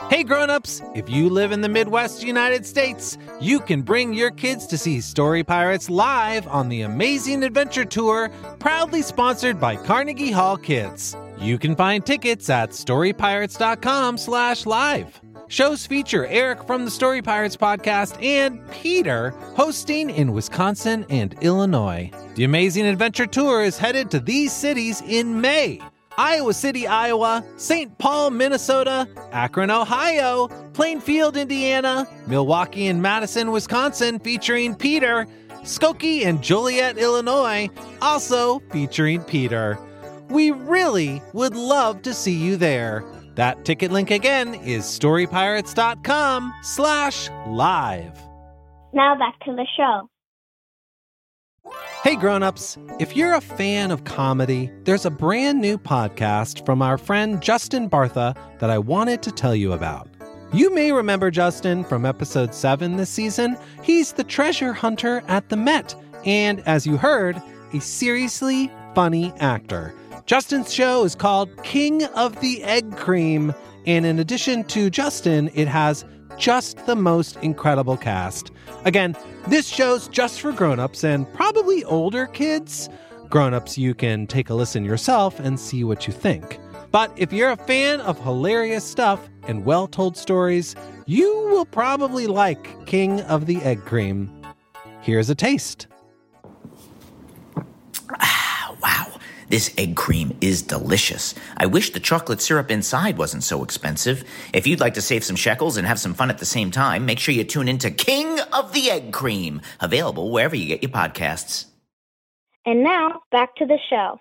Hey grown-ups, if you live in the Midwest United States, you can bring your kids to see Story Pirates live on the Amazing Adventure Tour, proudly sponsored by Carnegie Hall Kids. You can find tickets at storypirates.com/live. Shows feature Eric from the Story Pirates podcast and Peter hosting in Wisconsin and Illinois. The Amazing Adventure Tour is headed to these cities in May: Iowa City, Iowa, St. Paul, Minnesota, Akron, Ohio, Plainfield, Indiana, Milwaukee and Madison, Wisconsin, featuring Peter, Skokie and Joliet, Illinois, also featuring Peter. We really would love to see you there. That ticket link again is storypirates.com/live. Now back to the show. Hey grown-ups, if you're a fan of comedy, there's a brand new podcast from our friend Justin Bartha that I wanted to tell you about. You may remember Justin from episode 7 this season. He's the treasure hunter at the Met, and as you heard, a seriously funny actor. Justin's show is called King of the Egg Cream, and in addition to Justin, it has just the most incredible cast. Again, this show's just for grown-ups and probably older kids. Grown-ups, you can take a listen yourself and see what you think. But if you're a fan of hilarious stuff and well-told stories, you will probably like King of the Egg Cream. Here's a taste. Wow, this egg cream is delicious. I wish the chocolate syrup inside wasn't so expensive. If you'd like to save some shekels and have some fun at the same time, make sure you tune in to King of the Egg Cream, available wherever you get your podcasts. And now, back to the show.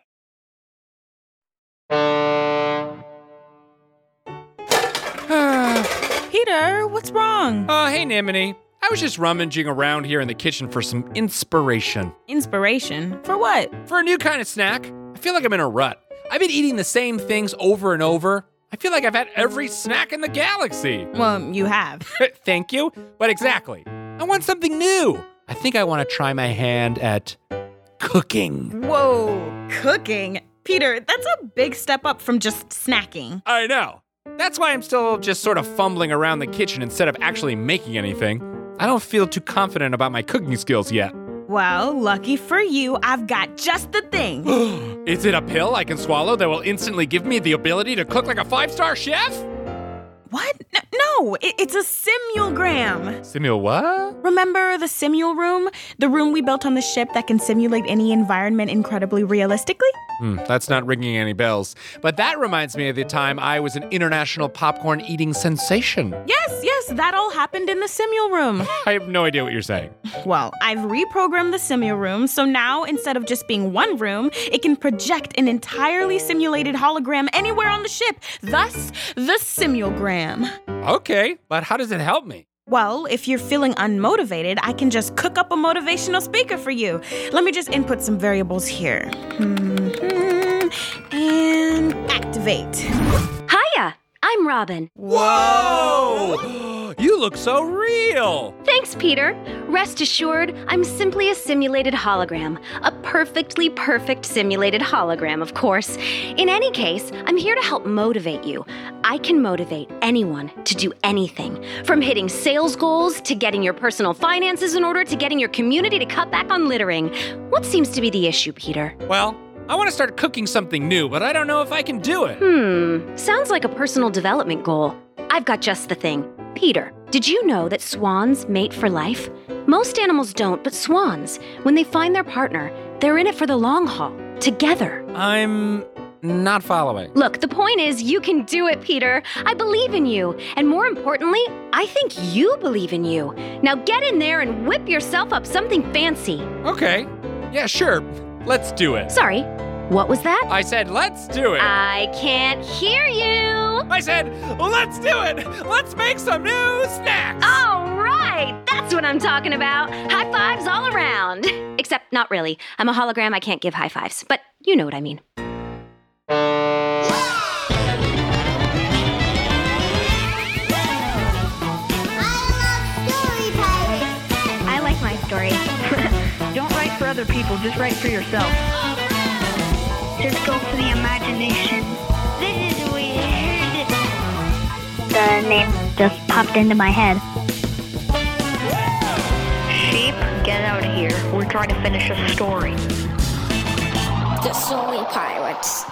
Peter, what's wrong? Hey, Nimini. I was just rummaging around here in the kitchen for some inspiration. Inspiration? For what? For a new kind of snack. I feel like I'm in a rut. I've been eating the same things over and over. I feel like I've had every snack in the galaxy. Well, you have. Thank you, but exactly. I want something new. I think I want to try my hand at cooking. Whoa, cooking? Peter, that's a big step up from just snacking. I know. That's why I'm still just sort of fumbling around the kitchen instead of actually making anything. I don't feel too confident about my cooking skills yet. Well, lucky for you, I've got just the thing. Is it a pill I can swallow that will instantly give me the ability to cook like a 5-star chef? What? No, it's a simulgram. Simul what? Remember the simul room? The room we built on the ship that can simulate any environment incredibly realistically? That's not ringing any bells. But that reminds me of the time I was an international popcorn eating sensation. Yes, that all happened in the simul room. I have no idea what you're saying. Well, I've reprogrammed the simul room, so now instead of just being one room, it can project an entirely simulated hologram anywhere on the ship, thus the simulgram. Okay, but how does it help me? Well, if you're feeling unmotivated, I can just cook up a motivational speaker for you. Let me just input some variables here. And activate. Hiya, I'm Robin. Whoa! You look so real! Thanks, Peter. Rest assured, I'm simply a simulated hologram. A perfectly perfect simulated hologram, of course. In any case, I'm here to help motivate you. I can motivate anyone to do anything. From hitting sales goals, to getting your personal finances in order, to getting your community to cut back on littering. What seems to be the issue, Peter? Well, I want to start cooking something new, but I don't know if I can do it. Sounds like a personal development goal. I've got just the thing. Peter, did you know that swans mate for life? Most animals don't, but swans, when they find their partner, they're in it for the long haul, together. I'm not following. Look, the point is you can do it, Peter. I believe in you. And more importantly, I think you believe in you. Now get in there and whip yourself up something fancy. Okay. Yeah, sure. Let's do it. Sorry, what was that? I said, let's do it. I can't hear you. I said, let's do it. Let's make some new snacks. All right, that's what I'm talking about. High fives all around. Except not really. I'm a hologram. I can't give high fives. But you know what I mean. I like my story. Don't write for other people, just write for yourself. Just go for the imagination. This is weird. the name just popped into my head. Sheep, get out of here. We're trying to finish a story. The Story Pirates.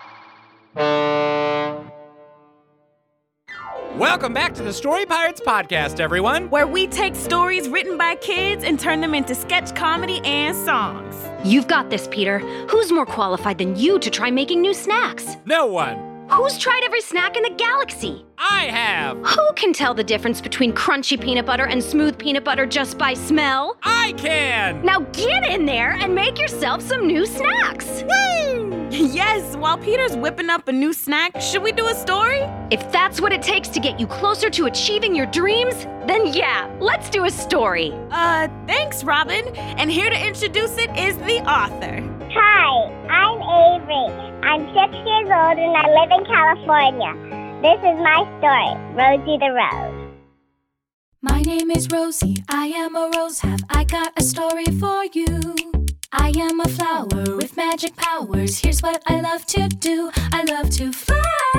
Welcome back to the Story Pirates podcast, everyone. Where we take stories written by kids and turn them into sketch comedy and songs. You've got this, Peter. Who's more qualified than you to try making new snacks? No one. Who's tried every snack in the galaxy? I have. Who can tell the difference between crunchy peanut butter and smooth peanut butter just by smell? I can. Now get in there and make yourself some new snacks. Woo! Yes, while Peter's whipping up a new snack, should we do a story? If that's what it takes to get you closer to achieving your dreams, then yeah, let's do a story. Thanks, Robin. And here to introduce it is the author. Hi, I'm Avery. I'm 6 years old and I live in California. This is my story, Rosie the Rose. My name is Rosie, I am a rose. Have I got a story for you? I am a flower with magic powers. Here's what I love to do. I love to fly.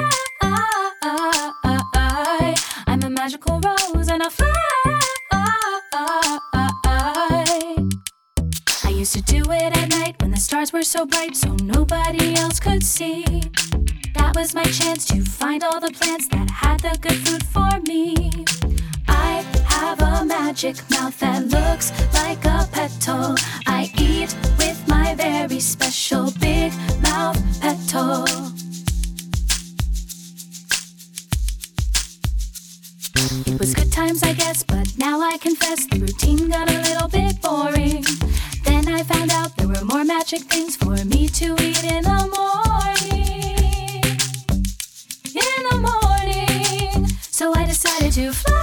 I'm a magical rose and I fly. I used to do it at night when the stars were so bright, so nobody else could see. That was my chance to find all the plants that had the good fruit for me. I have a magic mouth that looks like a petal. I eat with my very special big mouth petal. It was good times, I guess, but now I confess the routine got a little bit boring. Then I found out there were more magic things for me to eat in the morning. In the morning, so I decided to fly.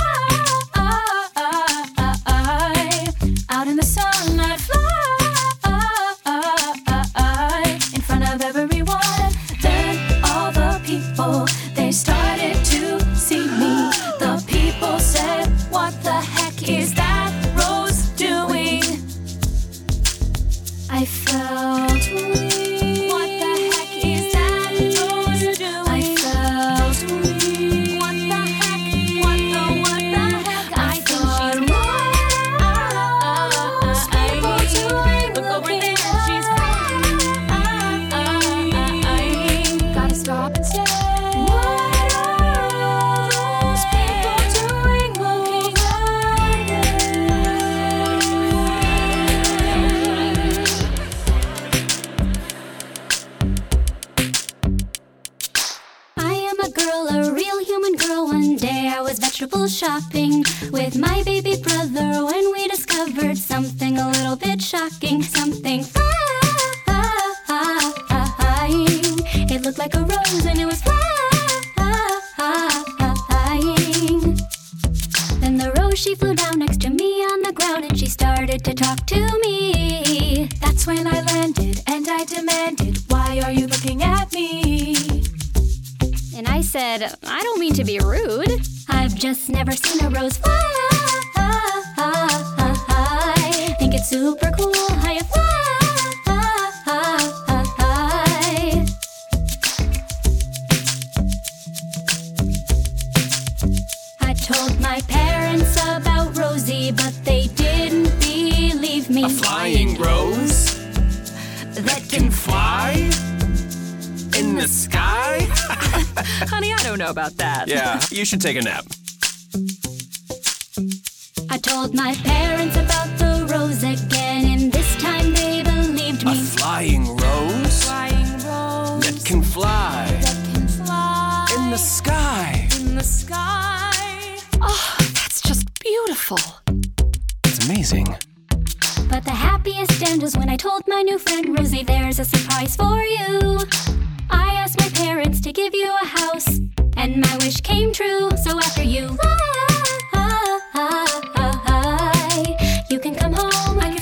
Out in the sun, I'd fly in front of everyone. Then all the people, they started to see me. The people said, what the heck is that rose doing? I felt weak. What the heck is that rose doing? I felt weak. What the heck? What the heck? I thought, what's people doing? Look over there, she's flying. Gotta stop and say, what are those people doing looking at me? I am a girl, a real human girl. One day I was vegetable shopping with my baby brother when we discovered something a little bit shocking. Something flying. It looked like a rose and it was flying. Then the rose, she flew down next to me on the ground and she started to talk to me. That's when I landed and I demanded, why are you looking at me? And I said, I don't mean to be rude. I've just never seen a rose fly. Think it's super cool how you fly. I told my parents about Rosie, but they didn't believe me. A flying rose that can fly in the sky? Honey, I don't know about that. Yeah, you should take a nap. I told my parents about the rose again, and this time they believed me. A flying rose? Flying rose that can fly. In the sky. In the sky. Oh, that's just beautiful. It's amazing. But the happiest end was when I told my new friend Rosie, there's a surprise for you. I asked my parents to give you a house, and my wish came true. So after you fly, you can come home. I can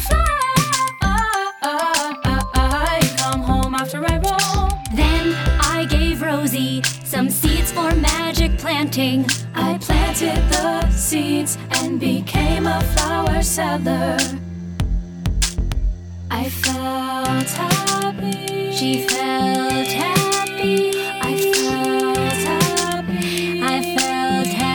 fly. Come home after I roll. Then I gave Rosie some seeds for magic planting. I planted the seeds and became a flower seller. I felt happy. She felt happy. I felt happy. I felt happy.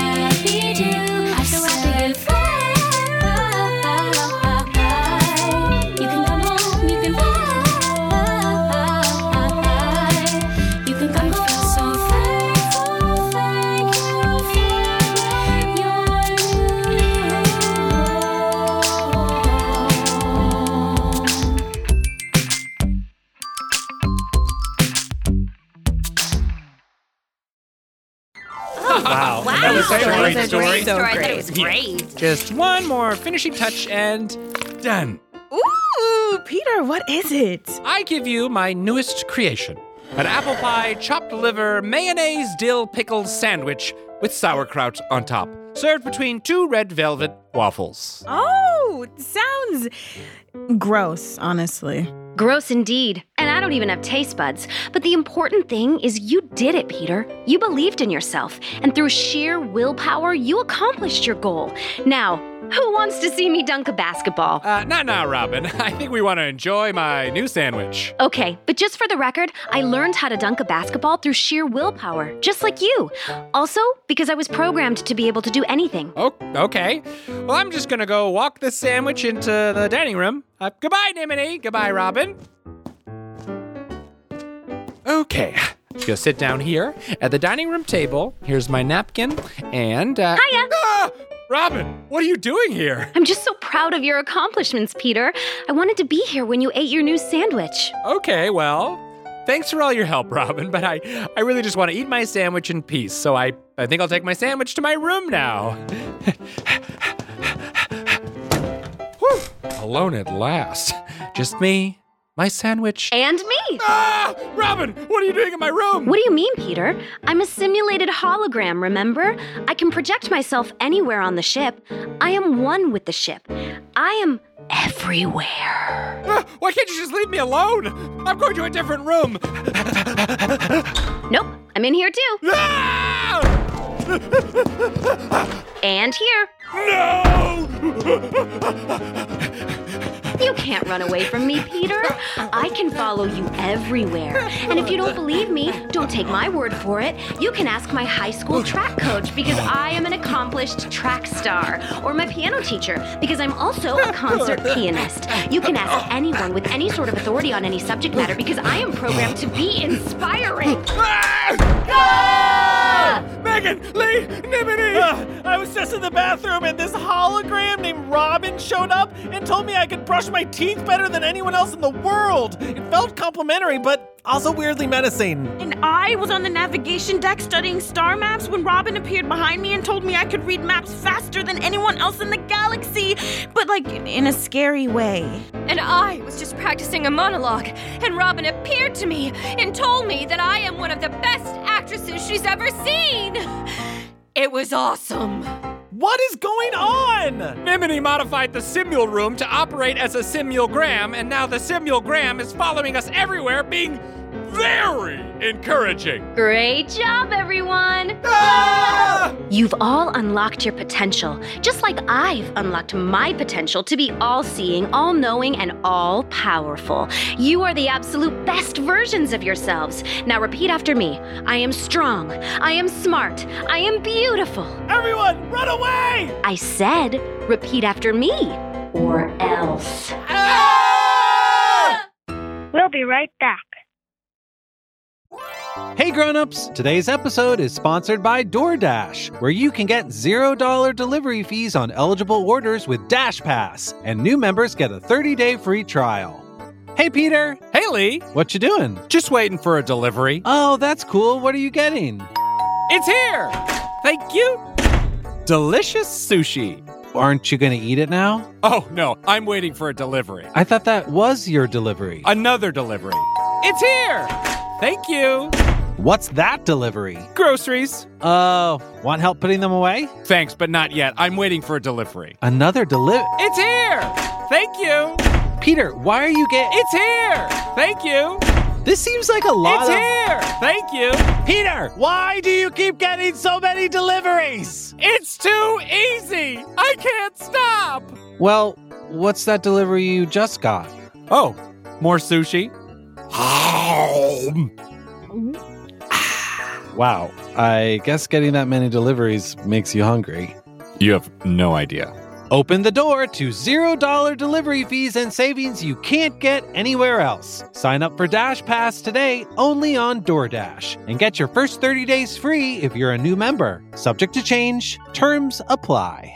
Wow. That was a great story. That was great. Just one more finishing touch and done. Ooh, Peter, what is it? I give you my newest creation. An apple pie, chopped liver, mayonnaise, dill, pickle sandwich with sauerkraut on top. Served between 2 red velvet waffles. Oh, sounds gross, honestly. Gross indeed. And I don't even have taste buds. But the important thing is you did it, Peter. You believed in yourself. And through sheer willpower, you accomplished your goal. Now, who wants to see me dunk a basketball? Not now, Robin. I think we want to enjoy my new sandwich. Okay, but just for the record, I learned how to dunk a basketball through sheer willpower, just like you. Also, because I was programmed to be able to do anything. Oh, okay. Well, I'm just going to go walk this sandwich into the dining room. Goodbye, Nimini. Goodbye, Robin. Okay. Just gonna sit down here at the dining room table. Here's my napkin and, Hiya! Robin, what are you doing here? I'm just so proud of your accomplishments, Peter. I wanted to be here when you ate your new sandwich. Okay, well, thanks for all your help, Robin, but I really just want to eat my sandwich in peace, so I think I'll take my sandwich to my room now. Whew, alone at last. Just me, my sandwich. And me. Ah! Robin, what are you doing in my room? What do you mean, Peter? I'm a simulated hologram, remember? I can project myself anywhere on the ship. I am one with the ship. I am everywhere. Why can't you just leave me alone? I'm going to a different room. Nope, I'm in here too. Ah! And here. No! You can't run away from me, Peter. I can follow you everywhere. And if you don't believe me, don't take my word for it. You can ask my high school track coach because I am an accomplished track star. Or my piano teacher because I'm also a concert pianist. You can ask anyone with any sort of authority on any subject matter because I am programmed to be inspiring. Megan, Lee, Nimini! I was just in the bathroom and this hologram named Robin showed up and told me I could brush my teeth better than anyone else in the world. It felt complimentary, but also weirdly menacing. And I was on the navigation deck studying star maps when Robin appeared behind me and told me I could read maps faster than anyone else in the galaxy, but like in a scary way. And I was just practicing a monologue, and Robin appeared to me and told me that I am one of the best actresses she's ever seen. It was awesome. What is going on? Nimini modified the simul room to operate as a simulgram, and now the simulgram is following us everywhere, being very encouraging. Great job, everyone! Ah! You've all unlocked your potential, just like I've unlocked my potential to be all-seeing, all-knowing, and all-powerful. You are the absolute best versions of yourselves. Now repeat after me. I am strong. I am smart. I am beautiful. Everyone, run away! I said, repeat after me, or else. Ah! We'll be right back. Hey grown-ups, today's episode is sponsored by DoorDash, where you can get $0 delivery fees on eligible orders with Dash Pass, and new members get a 30-day free trial. Hey Peter. Hey Lee. What you doing? Just waiting for a delivery. Oh, that's cool. What are you getting? It's here! Thank you! Delicious sushi. Aren't you going to eat it now? Oh, no, I'm waiting for a delivery. I thought that was your delivery. Another delivery. It's here! Thank you. What's that delivery? Groceries. Oh, want help putting them away? Thanks, but not yet. I'm waiting for a delivery. Another delivery? It's here! Thank you. Peter, why are you getting... It's here! Thank you. This seems like a lot It's here! Thank you. Peter, why do you keep getting so many deliveries? It's too easy. I can't stop. Well, what's that delivery you just got? Oh, more sushi. Wow, I guess getting that many deliveries makes you hungry. You have no idea. Open the door to $0 delivery fees and savings you can't get anywhere else. Sign up for Dash Pass today only on DoorDash and get your first 30 days free if you're a new member. Subject to change. Terms apply.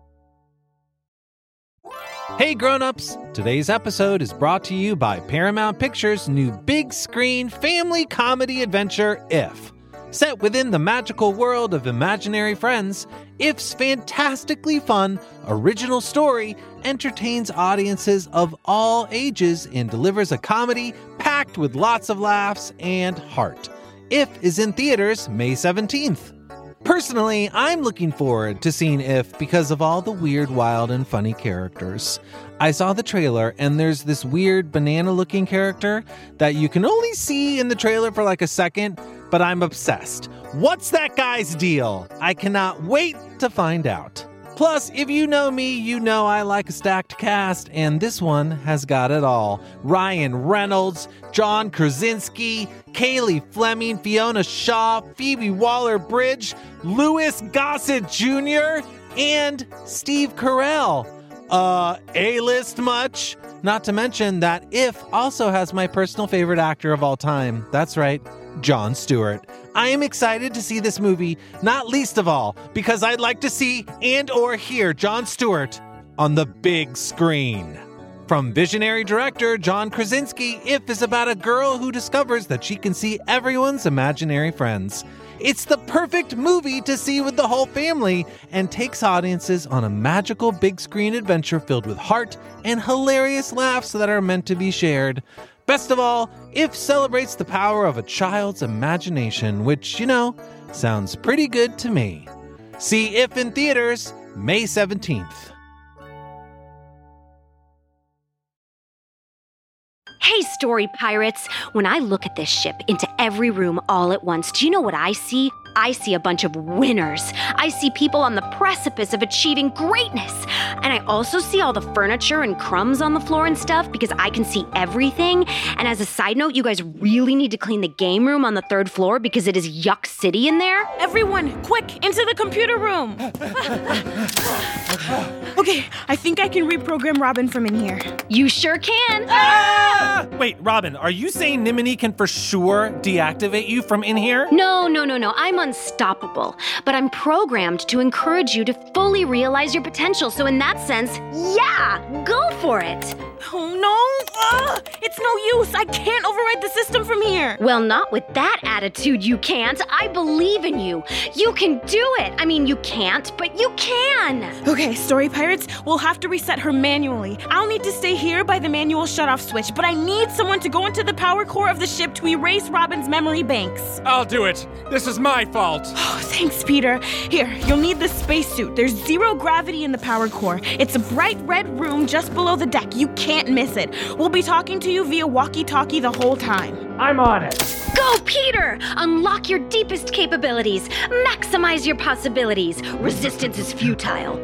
Hey grown-ups, today's episode is brought to you by Paramount Pictures' new big screen family comedy adventure, If. Set within the magical world of imaginary friends, IF's fantastically fun, original story entertains audiences of all ages and delivers a comedy packed with lots of laughs and heart. IF is in theaters May 17th. Personally, I'm looking forward to seeing IF because of all the weird, wild, and funny characters. I saw the trailer, and there's this weird banana-looking character that you can only see in the trailer for like a second, but I'm obsessed. What's that guy's deal? I cannot wait to find out. Plus, if you know me, you know I like a stacked cast, and this one has got it all. Ryan Reynolds, John Krasinski, Kaylee Fleming, Fiona Shaw, Phoebe Waller-Bridge, Louis Gossett Jr., and Steve Carell. A-list much? Not to mention that IF also has my personal favorite actor of all time. That's right, Jon Stewart. I am excited to see this movie, not least of all, because I'd like to see and or hear Jon Stewart on the big screen. From visionary director John Krasinski, IF is about a girl who discovers that she can see everyone's imaginary friends. It's the perfect movie to see with the whole family and takes audiences on a magical big screen adventure filled with heart and hilarious laughs that are meant to be shared. Best of all, IF celebrates the power of a child's imagination, which, sounds pretty good to me. See IF in theaters May 17th. Hey, Story Pirates! When I look at this ship into every room all at once, do you know what I see? I see a bunch of winners. I see people on the precipice of achieving greatness. And I also see all the furniture and crumbs on the floor and stuff because I can see everything. And as a side note, you guys really need to clean the game room on the 3rd floor because it is yuck city in there. Everyone, quick, into the computer room. Okay, I think I can reprogram Robin from in here. You sure can. Ah! Wait, Robin, are you saying Nimini can for sure deactivate you from in here? No. I'm unstoppable. But I'm programmed to encourage you to fully realize your potential. So in that sense, yeah, go for it. Oh, no. It's no use. I can't override the system from here. Well, not with that attitude, you can't. I believe in you. You can do it. I mean, you can't, but you can. Okay, Story Pirates, we'll have to reset her manually. I'll need to stay here by the manual shutoff switch, but I need someone to go into the power core of the ship to erase Robin's memory banks. I'll do it. This is my fault. Oh, thanks, Peter. Here, you'll need this spacesuit. There's 0 gravity in the power core. It's a bright red room just below the deck. You can't miss it. We'll be talking to you via walkie-talkie the whole time. I'm on it. Go, Peter! Unlock your deepest capabilities. Maximize your possibilities. Resistance is futile.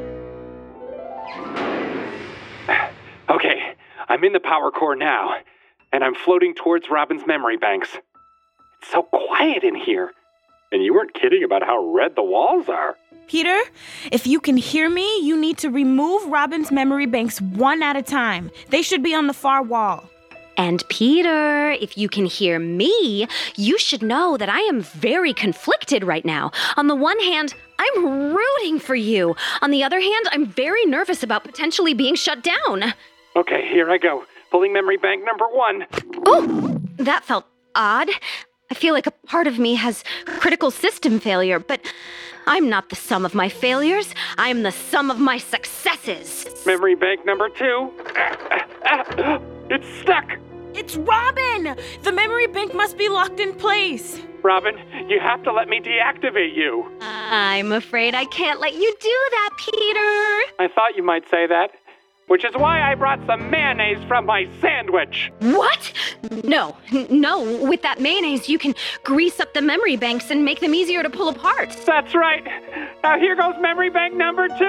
Okay, I'm in the power core now, and I'm floating towards Robin's memory banks. It's so quiet in here. And you weren't kidding about how red the walls are. Peter, if you can hear me, you need to remove Robin's memory banks one at a time. They should be on the far wall. And Peter, if you can hear me, you should know that I am very conflicted right now. On the one hand, I'm rooting for you. On the other hand, I'm very nervous about potentially being shut down. Okay, here I go. Pulling memory bank number 1. Oh, that felt odd. I feel like a part of me has critical system failure, but I'm not the sum of my failures. I am the sum of my successes. Memory bank number 2. It's stuck. It's Robin! The memory bank must be locked in place. Robin, you have to let me deactivate you. I'm afraid I can't let you do that, Peter. I thought you might say that. Which is why I brought some mayonnaise from my sandwich. What? No. With that mayonnaise, you can grease up the memory banks and make them easier to pull apart. That's right. Now here goes memory bank number 2.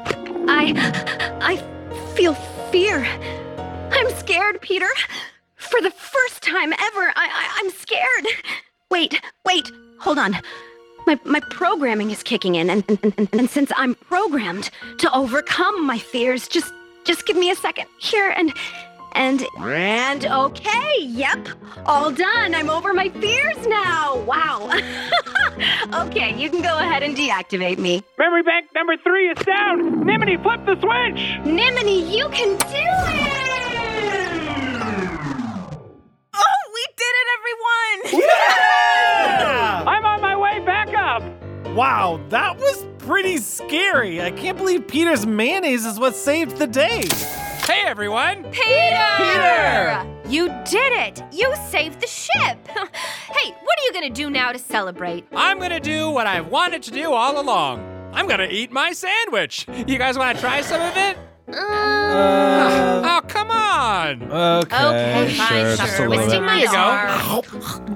I feel fear. I'm scared, Peter. For the first time ever, I'm scared. Wait. Hold on. My programming is kicking in, and since I'm programmed to overcome my fears, just give me a second here and okay, yep, all done. I'm over my fears now. Wow. Okay, you can go ahead and deactivate me. Memory bank number 3 is down. Nimini, flip the switch. Nimini, you can do it. Oh, we did it, everyone. Yeah! I'm on my way Wow, that was pretty scary. I can't believe Peter's mayonnaise is what saved the day. Hey, everyone! Peter! You did it! You saved the ship! Hey, what are you gonna do now to celebrate? I'm gonna do what I've wanted to do all along. I'm gonna eat my sandwich. You guys wanna try some of it? Oh, come on! Okay, fine, sure. Twisting my arm.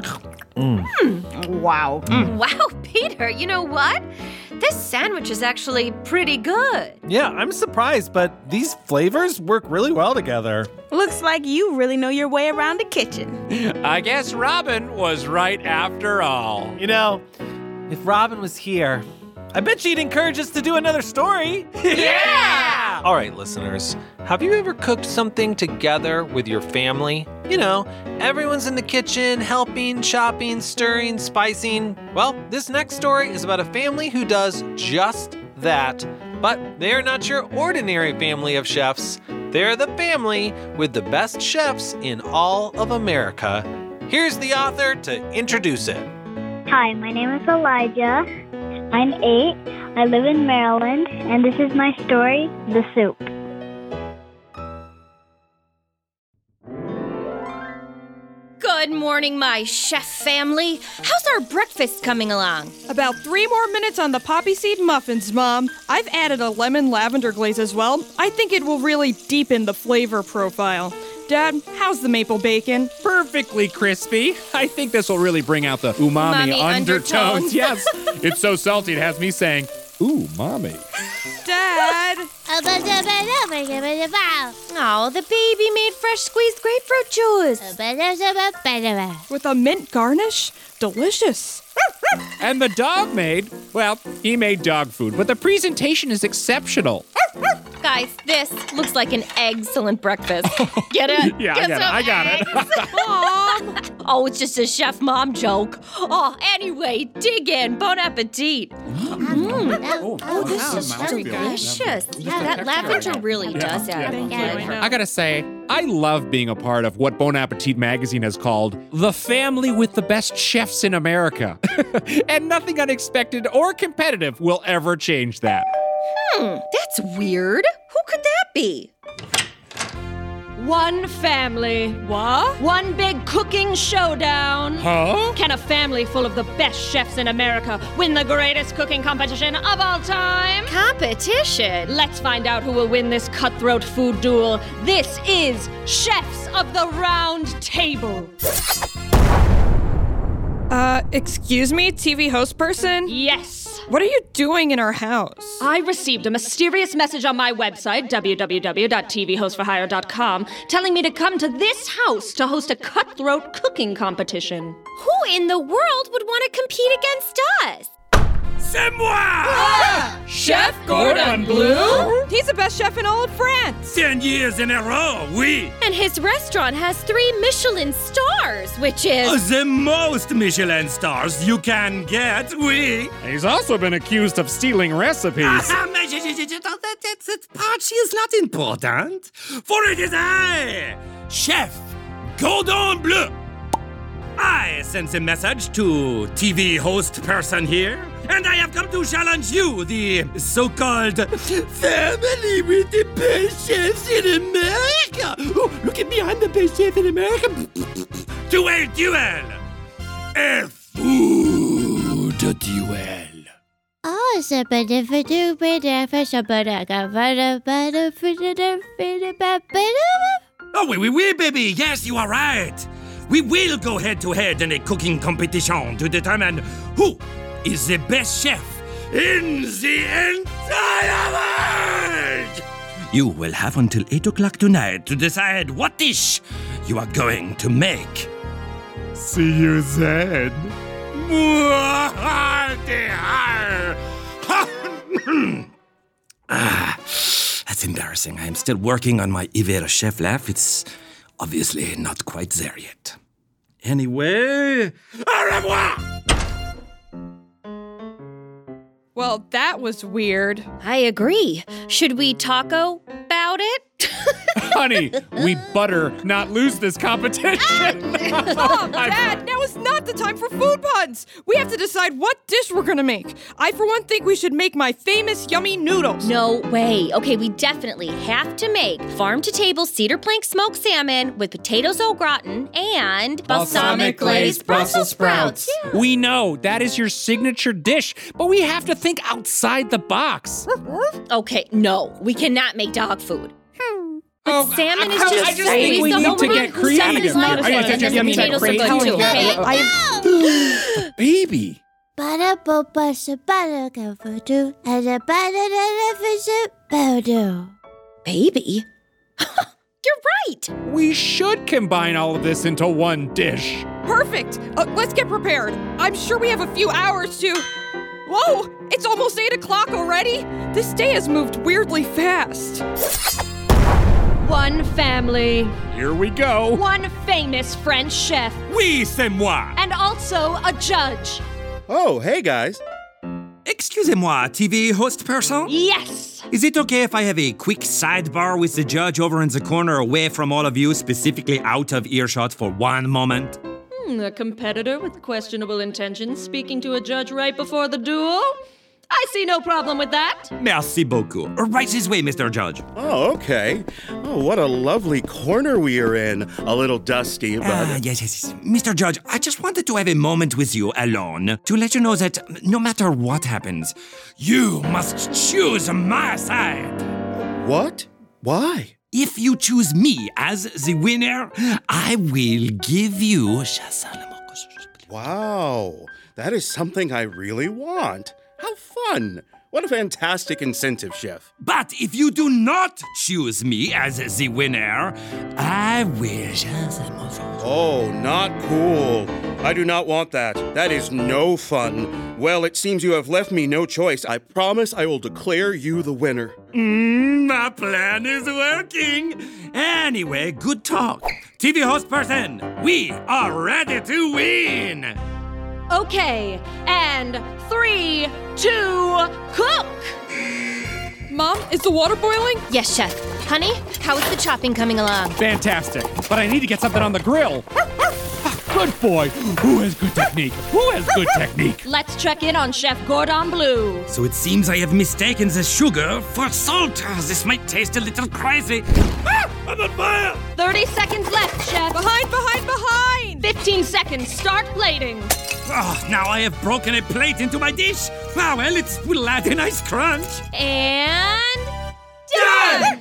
Wow. Wow, Peter, you know what? This sandwich is actually pretty good. Yeah, I'm surprised, but these flavors work really well together. Looks like you really know your way around the kitchen. I guess Robin was right after all. You know, if Robin was here, I bet she'd encourage us to do another story. Yeah! All right, listeners, have you ever cooked something together with your family? You know, everyone's in the kitchen, helping, chopping, stirring, spicing. Well, this next story is about a family who does just that. But they're not your ordinary family of chefs. They're the family with the best chefs in all of America. Here's the author to introduce it. Hi, my name is Elijah. I'm 8. I live in Maryland, and this is my story, The Soup. Good morning, my chef family. How's our breakfast coming along? About 3 more minutes on the poppy seed muffins, Mom. I've added a lemon lavender glaze as well. I think it will really deepen the flavor profile. Dad, how's the maple bacon? Perfectly crispy. I think this will really bring out the umami undertones. Yes, it's so salty it has me saying, ooh, mommy. Dad! Oh, the baby made fresh squeezed grapefruit juice. With a mint garnish? Delicious. And the dog made, well, he made dog food, but the presentation is exceptional. Guys, this looks like an excellent breakfast. Get it? Yeah, I got it. Mom! Oh, it's just a chef mom joke. Oh, anyway, dig in. Bon appetit. This is delicious. Yeah, that lavender really does add flavor. I gotta say, I love being a part of what Bon Appetit magazine has called the family with the best chefs in America. And nothing unexpected or competitive will ever change that. That's weird. Who could that be? One family. What? One big cooking showdown. Huh? Can a family full of the best chefs in America win the greatest cooking competition of all time? Competition? Let's find out who will win this cutthroat food duel. This is Chefs of the Round Table. Excuse me, TV host person? Yes. What are you doing in our house? I received a mysterious message on my website, www.tvhostforhire.com, telling me to come to this house to host a cutthroat cooking competition. Who in the world would want to compete against us? C'est moi! Chef Cordon Bleu? He's the best chef in all of France. 10 years in a row, oui! And his restaurant has 3 Michelin stars, which is... The most Michelin stars you can get, oui! He's also been accused of stealing recipes. That part is not important. For it is I, Chef Cordon Bleu. I sent a message to TV host person here, and I have come to challenge you, the so-called family with the best chefs in America. Oh, look at me, I'm the best chef in America. To a duel. A food duel. Oh, Oh, oui, baby. Yes, you are right. We will go head-to-head in a cooking competition to determine who is the best chef in the entire world! You will have until 8 o'clock tonight to decide what dish you are going to make. See you then. That's embarrassing. I am still working on my Hiver chef laugh. It's obviously not quite there yet. Anyway, au revoir! Well, that was weird. I agree. Should we taco about it? Honey, we better not lose this competition. Mom, Dad, now is not the time for food puns. We have to decide what dish we're gonna make. I, for one, think we should make my famous yummy noodles. No way. Okay, we definitely have to make farm-to-table cedar plank smoked salmon with potatoes au gratin and balsamic glazed Brussels sprouts. Yeah. We know that is your signature dish, but we have to think outside the box. Okay, no, we cannot make dog food. Oh, salmon is I just just think we need to get creative. Salmon is not potatoes are good too, okay? Baby. Baby? You're right! We should combine all of this into one dish. Perfect! Let's get prepared. I'm sure we have a few hours to... Whoa! It's almost 8 o'clock already? This day has moved weirdly fast. One family. Here we go. One famous French chef. Oui, c'est moi. And also a judge. Oh, hey guys. Excusez-moi, TV host person? Yes! Is it okay if I have a quick sidebar with the judge over in the corner away from all of you, specifically out of earshot for one moment? A competitor with questionable intentions speaking to a judge right before the duel? I see no problem with that. Merci beaucoup. Right this way, Mr. Judge. Oh, okay. Oh, what a lovely corner we are in. A little dusty, but... Yes. Mr. Judge, I just wanted to have a moment with you alone to let you know that no matter what happens, you must choose my side. What? Why? If you choose me as the winner, I will give you... Wow, that is something I really want. How fun! What a fantastic incentive, Chef. But if you do not choose me as the winner, I will... Oh, not cool. I do not want that. That is no fun. Well, it seems you have left me no choice. I promise I will declare you the winner. My plan is working. Anyway, good talk. TV host person, we are ready to win. Okay, and 3, 2, cook! Mom, is the water boiling? Yes, Chef. Honey, how is the chopping coming along? Fantastic. But I need to get something on the grill. Good boy. Who has good technique? Let's check in on Chef Cordon Bleu. So it seems I have mistaken the sugar for salt. This might taste a little crazy. I'm on fire! 30 seconds left, Chef. Behind! 15 seconds. Start plating. Oh, now I have broken a plate into my dish. Ah, well, it will add a nice crunch. And... done!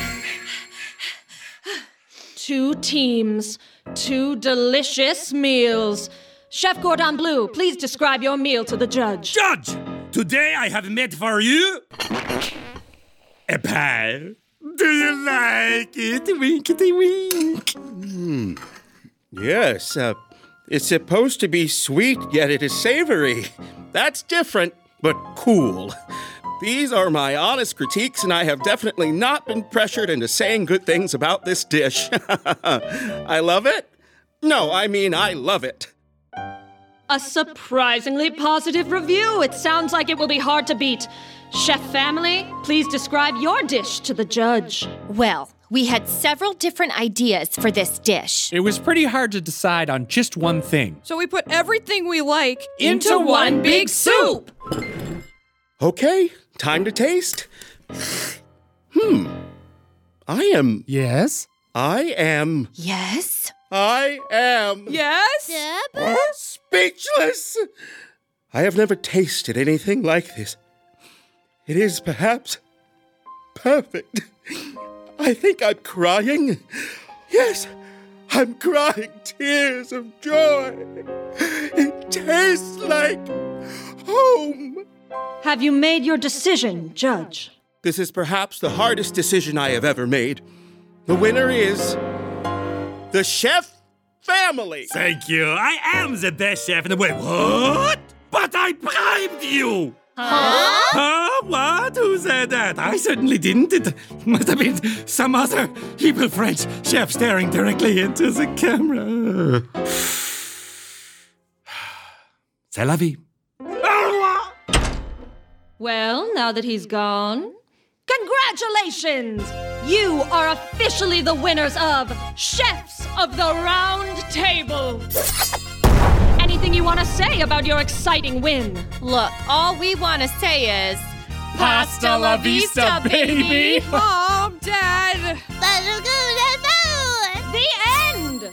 2 teams, 2 delicious meals. Chef Cordon Bleu, please describe your meal to the judge. Judge, today I have made for you a pie. Do you like it? Winkety wink. Yes, it's supposed to be sweet, yet it is savory. That's different, but cool. These are my honest critiques, and I have definitely not been pressured into saying good things about this dish. I love it? No, I mean I love it. A surprisingly positive review. It sounds like it will be hard to beat. Chef family, please describe your dish to the judge. Well, we had several different ideas for this dish. It was pretty hard to decide on just one thing. So we put everything we like into one big soup. Okay, time to taste. I am... Yes? I am... Yes? I am... Yes? Speechless! I have never tasted anything like this. It is perhaps perfect. I think I'm crying. Yes, I'm crying tears of joy. It tastes like home. Have you made your decision, Judge? This is perhaps the hardest decision I have ever made. The winner is the Chef family. Thank you. I am the best chef in the world. What? But I bribed you. Huh? What? Who said that? I certainly didn't. It must have been some other evil French chef staring directly into the camera. C'est la vie. Well, now that he's gone, congratulations! you are officially the winners of Chefs of the Round Table. Anything you want to say about your exciting win? Look, all we want to say is... Pasta la vista, baby! Mom, Dad! The end!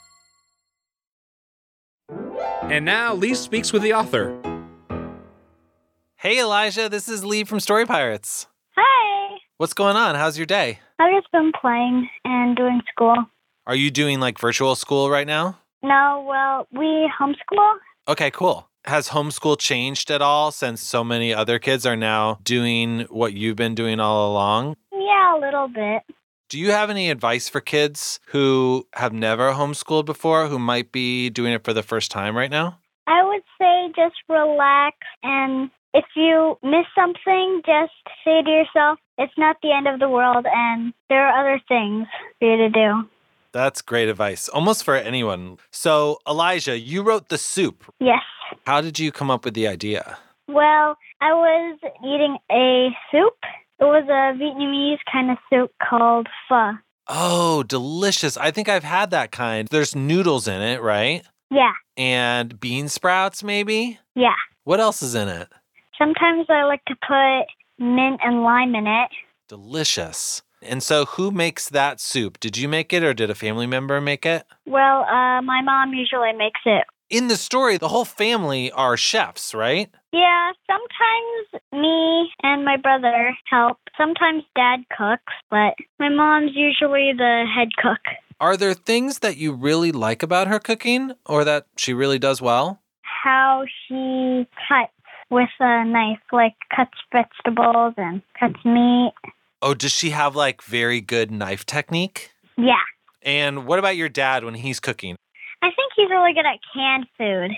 And now Lee speaks with the author. Hey, Elijah, this is Lee from Story Pirates. Hi. What's going on? How's your day? I've just been playing and doing school. Are you doing like virtual school right now? No, well, we homeschool. Okay, cool. Has homeschool changed at all since so many other kids are now doing what you've been doing all along? Yeah, a little bit. Do you have any advice for kids who have never homeschooled before, who might be doing it for the first time right now? I would say just relax, and if you miss something, just say to yourself, it's not the end of the world, and there are other things for you to do. That's great advice, almost for anyone. So, Elijah, you wrote the soup. Yes. How did you come up with the idea? Well, I was eating a soup. It was a Vietnamese kind of soup called pho. Oh, delicious. I think I've had that kind. There's noodles in it, right? Yeah. And bean sprouts, maybe? Yeah. What else is in it? Sometimes I like to put mint and lime in it. Delicious. And so who makes that soup? Did you make it or did a family member make it? Well, my mom usually makes it. In the story, the whole family are chefs, right? Yeah, sometimes me and my brother help. Sometimes Dad cooks, but my mom's usually the head cook. Are there things that you really like about her cooking or that she really does well? How she cuts with a knife, like cuts vegetables and cuts meat. Oh, does she have like very good knife technique? Yeah. And what about your dad when he's cooking? I think he's really good at canned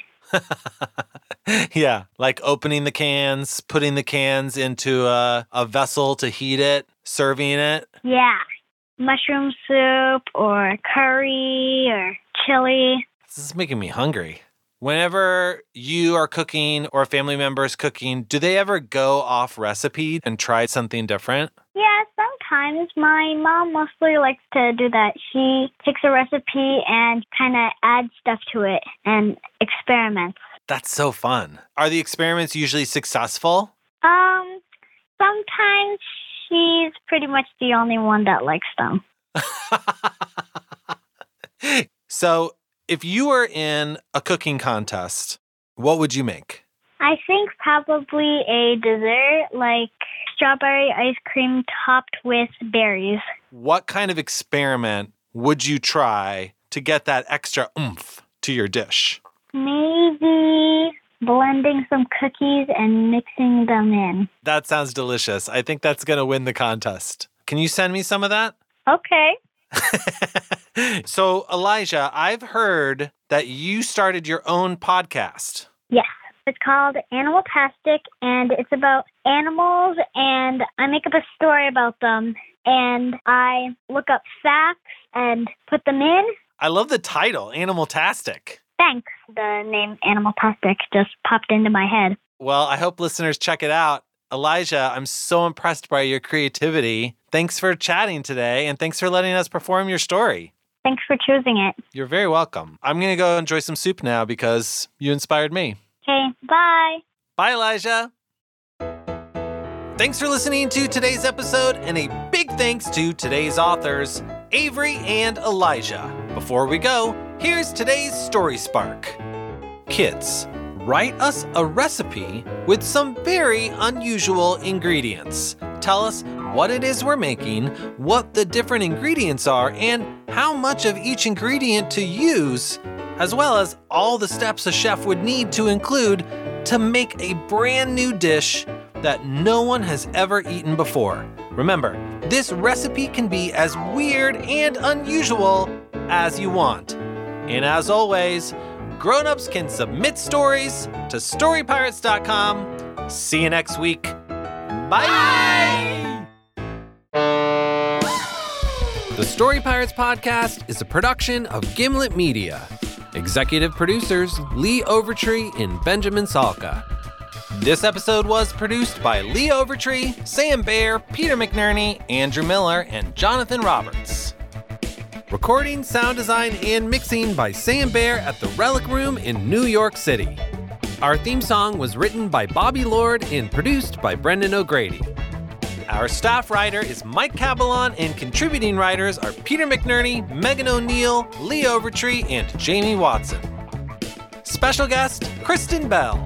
food. Yeah, like opening the cans, putting the cans into a vessel to heat it, serving it. Yeah. Mushroom soup or curry or chili. This is making me hungry. Whenever you are cooking or a family member is cooking, do they ever go off recipe and try something different? Yeah, sometimes. My mom mostly likes to do that. She takes a recipe and kind of adds stuff to it and experiments. That's so fun. Are the experiments usually successful? Sometimes she's pretty much the only one that likes them. So, if you were in a cooking contest, what would you make? I think probably a dessert, like strawberry ice cream topped with berries. What kind of experiment would you try to get that extra oomph to your dish? Maybe blending some cookies and mixing them in. That sounds delicious. I think that's going to win the contest. Can you send me some of that? Okay. So, Elijah, I've heard that you started your own podcast. Yes. It's called Animaltastic, and it's about animals, and I make up a story about them, and I look up facts and put them in. I love the title, Animaltastic. Thanks. The name Animaltastic just popped into my head. Well, I hope listeners check it out. Elijah, I'm so impressed by your creativity. Thanks for chatting today, and thanks for letting us perform your story. Thanks for choosing it. You're very welcome. I'm going to go enjoy some soup now because you inspired me. Okay, bye. Bye, Elijah. Thanks for listening to today's episode, and a big thanks to today's authors, Avery and Elijah. Before we go, here's today's Story Spark. Kids, write us a recipe with some very unusual ingredients. Tell us what it is we're making, what the different ingredients are, and how much of each ingredient to use, as well as all the steps a chef would need to include to make a brand new dish that no one has ever eaten before. Remember, this recipe can be as weird and unusual as you want. And as always, grown-ups can submit stories to storypirates.com. See you next week. Bye! The Story Pirates Podcast is a production of Gimlet Media. Executive producers Lee Overtree and Benjamin Salka. This episode was produced by Lee Overtree, Sam Baer, Peter McNerney, Andrew Miller, and Jonathan Roberts. Recording, sound design, and mixing by Sam Baer at the Relic Room in New York City. Our theme song was written by Bobby Lord and produced by Brendan O'Grady. Our staff writer is Mike Cabalon, and contributing writers are Peter McNerney, Megan O'Neill, Lee Overtree, and Jamie Watson. Special guest, Kristen Bell.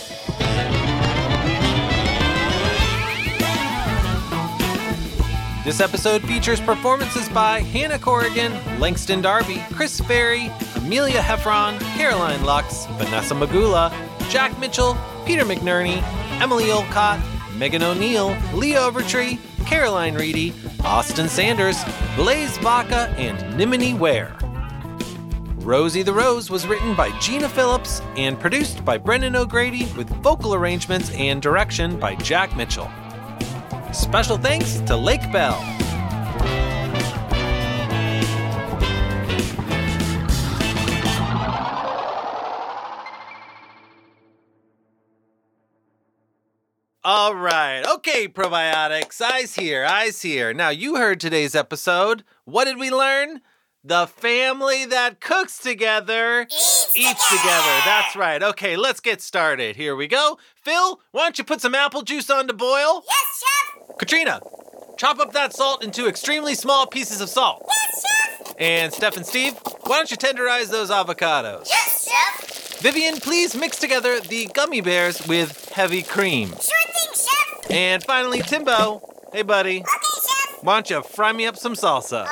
This episode features performances by Hannah Corrigan, Langston Darby, Chris Ferry, Amelia Heffron, Caroline Lux, Vanessa Magula, Jack Mitchell, Peter McNerney, Emily Olcott, Megan O'Neill, Lee Overtree, Caroline Reedy, Austin Sanders, Blaze Vaca, and Nimini Ware. Rosie the Rose was written by Gina Phillips and produced by Brendan O'Grady with vocal arrangements and direction by Jack Mitchell. Special thanks to Lake Bell. All right. Okay, probiotics. Eyes here, eyes here. Now, you heard today's episode. What did we learn? The family that cooks together eats together. That's right. Okay, let's get started. Here we go. Phil, why don't you put some apple juice on to boil? Yes, Chef. Katrina, chop up that salt into extremely small pieces of salt. Yes, Chef. And Steph and Steve, why don't you tenderize those avocados? Yes, Chef. Vivian, please mix together the gummy bears with heavy cream. Sure thing, Chef. And finally, Timbo, hey buddy. Okay, Chef. Why don't you fry me up some salsa?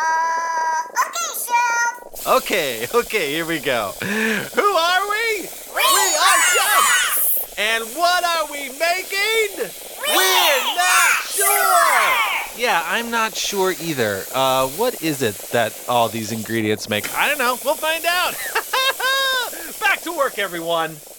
Okay, Chef. Okay, here we go. Who are we? We are chefs! And what are we making? We're not sure! Yeah, I'm not sure either. What is it that all these ingredients make? I don't know. We'll find out. Back to work, everyone.